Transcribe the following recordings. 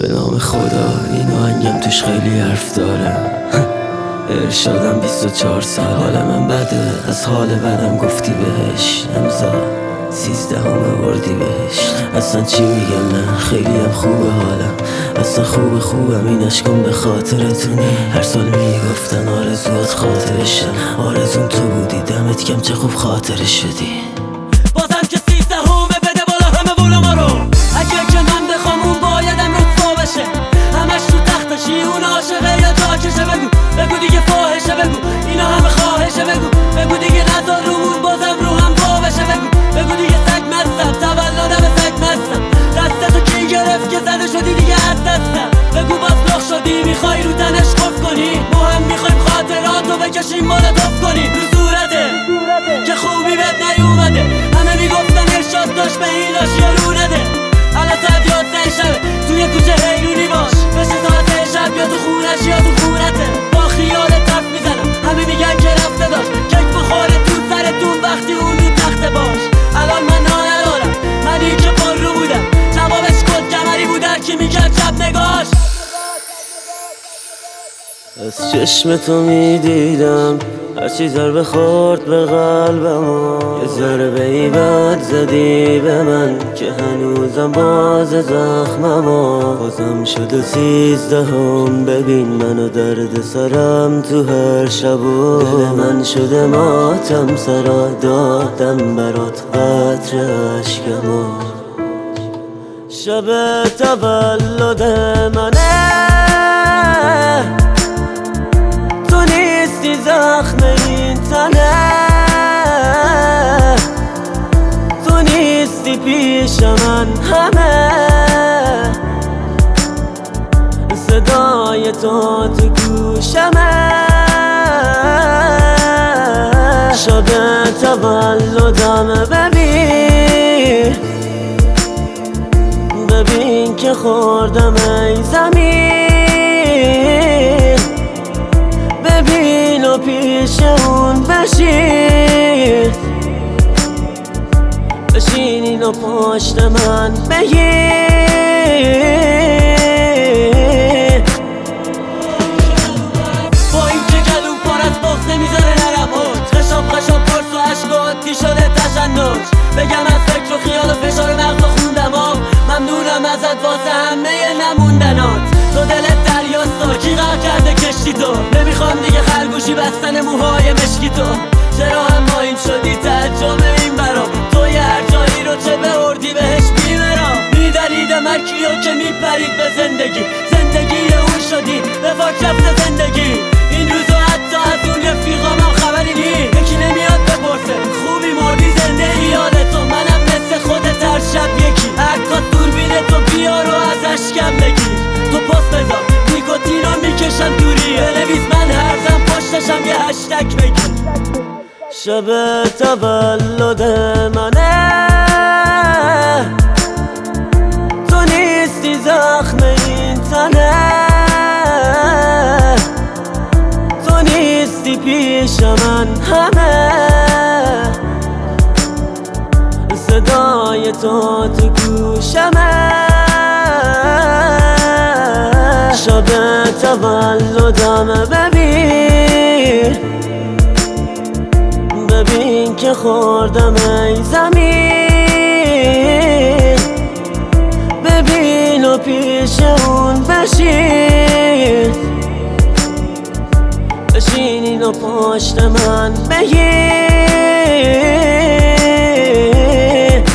به نام خدا این آهنگم توش خیلی حرف داره. ارشادم 24 سال، حال من بده، از حال بدم گفتی بهش. امضا 13 اردیبهشت. اصلا چی میگم من خیلی هم خوبه حالم، اصلا خوبم این عشقم به خاطرتونی. هر سال میگفتن آرزوات خاطرشن، آرزون تو بودی، دمت کم چه خوب خاطره شدی. بازم که 13 بده بالا همه وول ما رو. اگه که من بخوام اون بایدم رسوا بشه، همش تو تختشی اون عاشقه یا جاکشه. بگو دیگه فاحشه، بگو اینا همه خواهشه، بگو دیگه نذار رومون بازم رو هم با بشه. بگو دیگه سگ مستم، تولدم سگ مستم، دستتو کی گرفت که زده شدی دیگه از دستم. بگو باز لخ شدی میخوای رو تنش خوف کنی، ما هم میخوایم خاطراتو بکشیم مولوتوف کنی. رو صورته که خوبی بهت نیومده، همه میگفتن ارشاد داشت به این یا رو نده. الان ساعت 11 شبه توی کوچه حیرونی باش، بشه ساعت شب یا تو خونش یا تو خونته. با خیالت حرف میزنم، همه میگن که رفته داشت کیک بخوره تو سرتون وقتی اون رو تخته باش. الان من ندارم، منی که پر رو بودم، جوابش کد کمری بود هرکی میکرد شب نگاش. از چشم تو میدیدم هرچی ضربه خورد به قلبم، یه ضربه ای بد زدی به من که هنوزم باز زخمم. بازم شده 13 ببین منو درد سرم تو هر شب، دل من شده ماتم سرا دادم برات قطر عشقمو. شب تولد منه تو نیستی، زخم این تنه تو نیستی، پیش من همه صدای تو تو گوشمه. شب تولدم ببین که خوردم ای زمین، ببین و پیش اون بشین اینو پشت من بگیر. با این که گلوم پر از بغض نمیذاره نرم اوج، خشاب پرس و عشق و عادی شده تشنج. بگم از فکر و خیال و فشار مغز و خوندم ممنونم ازت واسه همه نموندنات. تو دلت دریاستا کی غرق کرده کشتی تو، نمیخوام دیگه خرگوشی بستن موهای مشکی تو. چرا هم ما این شدی تعجب این برام، توی هر جایی رو چه به اردیبهشت میبرم. میدریدم هر کیو که میپرید به زندگی اون شدی به فاک رفته زندگی. این روزو حتی از اون رفیقامم خبری نی، یکی نمیاد بپرسه خوبی مردی زنده ایال تو. منم مثل خودت هر شب یکی، عکاس دوربین تو بیار و از اشکم بگیر. تو پست بذار نیکوتین رو میکشم دوری، بنویس من هرزم پشتشم یه هشتگ بگیر. شب تولد منه تو نیستی، زخم این تنه تو نیستی، پیش من همه صدای تو تو گوشمه. شب تولدم ببین که خوردم ای زمین، ببین و پیش اون بشین اینو پشت من بگیر.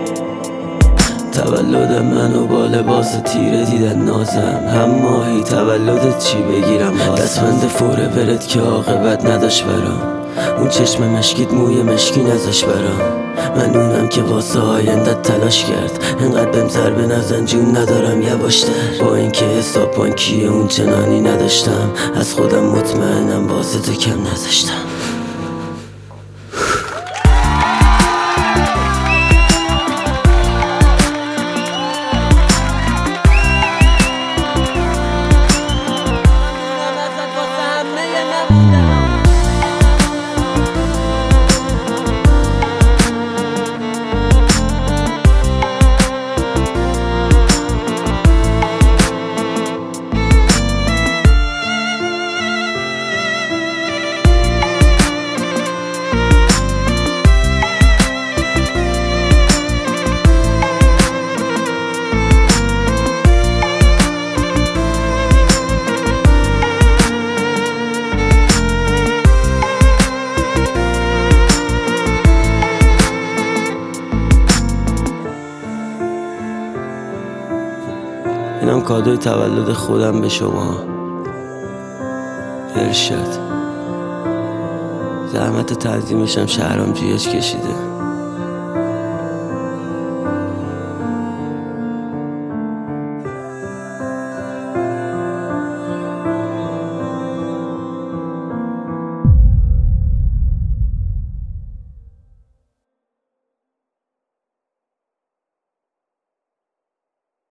تولد منو با لباس تیره دیدن نازم، هم ماهی تولدت چی بگیرم دستمند فوره برد که عاقبت نداشت برام. اون چشم مشکیت موی مشکی نذاش برام، من اونم که واسه آیندت تلاش کرد. انقدر بهم ضربه نزن جون ندارم یواشتر، با اینکه حساب بانکی اون چنانی نداشتم، از خودم مطمئنم واسه تو کم نذاشتم. اینم کادوی تولد خودم به شما. ارشاد. زحمت تنظیمشم شهرام جیش کشیده.